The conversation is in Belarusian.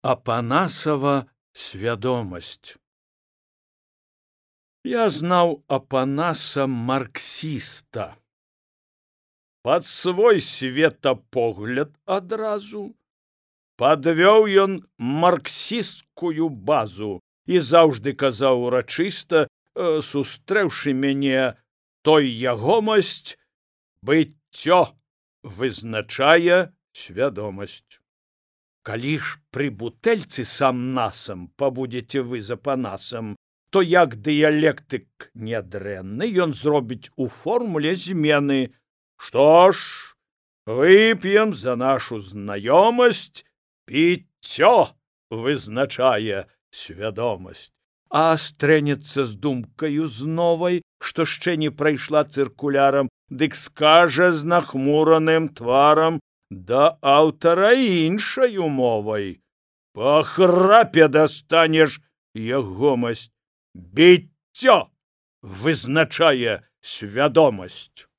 Апанасова свядомасць. Я знаў Апанаса марксіста. Пад свой светапогляд адразу падвёў ён марксісцкую базу і заўжды казаў урачыста, сустрэўшы мяне: той ягомасць, быццё вызначае свядомасць. Калі ж пры бутэльцы сам-насам пабудзеце вы з Апанасам, то як дыялектык нядрэнны ён зробіць у формуле змены: што ж, вып'ем за нашу знаёмасць, піццё вызначае свядомасць. А стрэнецца з думкаю з новай, што ще не прайшла цыркулярам, дык скажа з нахмураным тварам да аўтара іншаю мовай: па храпе дастанеш ягомасць, біццё вызначае свядомасць.